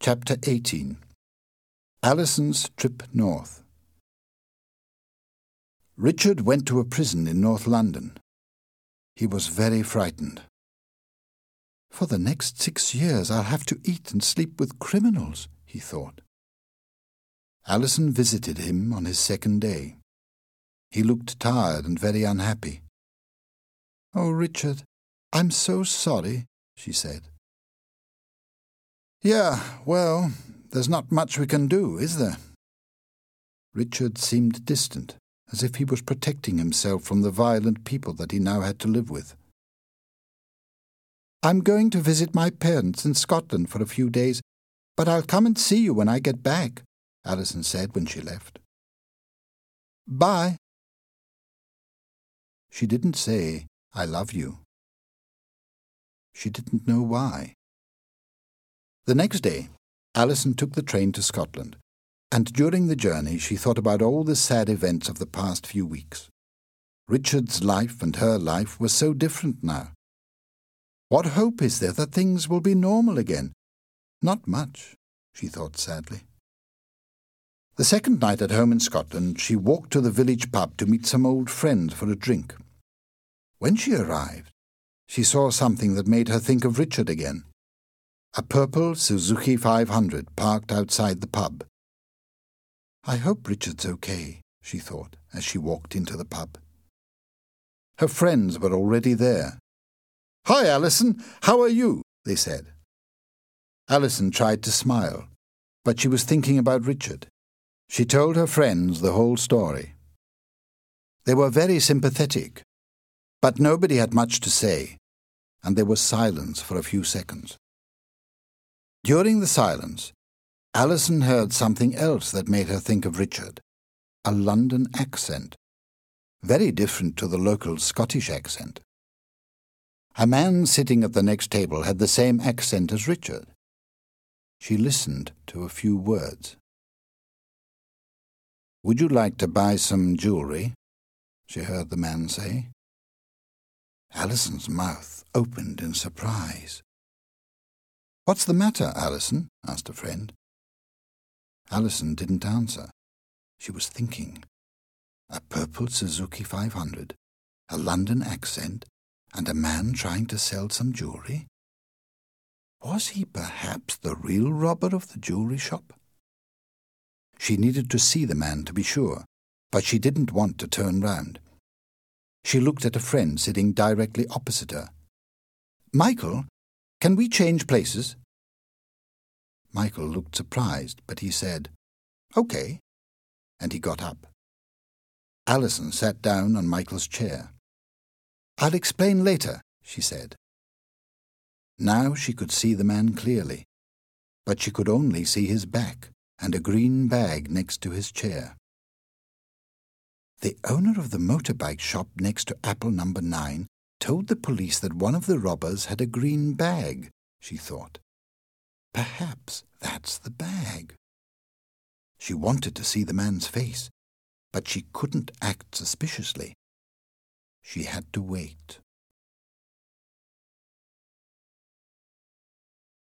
Chapter 18. Alison's Trip North. Richard went to a prison in North London. He was very frightened. "For the next 6 years I'll have to eat and sleep with criminals," he thought. Alison visited him on his second day. He looked tired and very unhappy. "Oh, Richard, I'm so sorry," she said. "Yeah, well, there's not much we can do, is there?" Richard seemed distant, as if he was protecting himself from the violent people that he now had to live with. "I'm going to visit my parents in Scotland for a few days, but I'll come and see you when I get back," Alison said when she left. "Bye." She didn't say, "I love you." She didn't know why. The next day, Alison took the train to Scotland, and during the journey she thought about all the sad events of the past few weeks. Richard's life and her life were so different now. What hope is there that things will be normal again? Not much, she thought sadly. The second night at home in Scotland, she walked to the village pub to meet some old friends for a drink. When she arrived, she saw something that made her think of Richard again. A purple Suzuki 500 parked outside the pub. "I hope Richard's okay," she thought as she walked into the pub. Her friends were already there. "Hi, Alison, how are you?" they said. Alison tried to smile, but she was thinking about Richard. She told her friends the whole story. They were very sympathetic, but nobody had much to say, and there was silence for a few seconds. During the silence, Alison heard something else that made her think of Richard, a London accent, very different to the local Scottish accent. A man sitting at the next table had the same accent as Richard. She listened to a few words. "Would you like to buy some jewellery?" she heard the man say. Alison's mouth opened in surprise. "What's the matter, Alison?" asked a friend. Alison didn't answer. She was thinking. A purple Suzuki 500, a London accent, and a man trying to sell some jewellery? Was he perhaps the real robber of the jewellery shop? She needed to see the man to be sure, but she didn't want to turn round. She looked at a friend sitting directly opposite her. "Michael, can we change places?" Michael looked surprised, but he said, "Okay," and he got up. Alison sat down on Michael's chair. "I'll explain later," she said. Now she could see the man clearly, but she could only see his back and a green bag next to his chair. The owner of the motorbike shop next to Apple No. 9 told the police that one of the robbers had a green bag, she thought. Perhaps that's the bag. She wanted to see the man's face, but she couldn't act suspiciously. She had to wait.